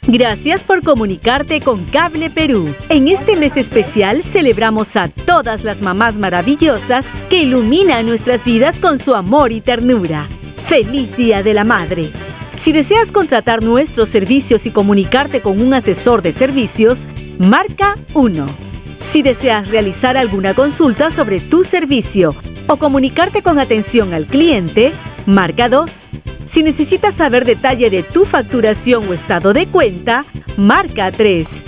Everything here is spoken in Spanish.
Gracias por comunicarte con Cable Perú. En este mes especial celebramos a todas las mamás maravillosas que iluminan nuestras vidas con su amor y ternura. ¡Feliz Día de la Madre! Si deseas contratar nuestros servicios y comunicarte con un asesor de servicios, marca 1. Si deseas realizar alguna consulta sobre tu servicio o comunicarte con atención al cliente, marca 2. Si necesitas saber detalle de tu facturación o estado de cuenta, marca 3.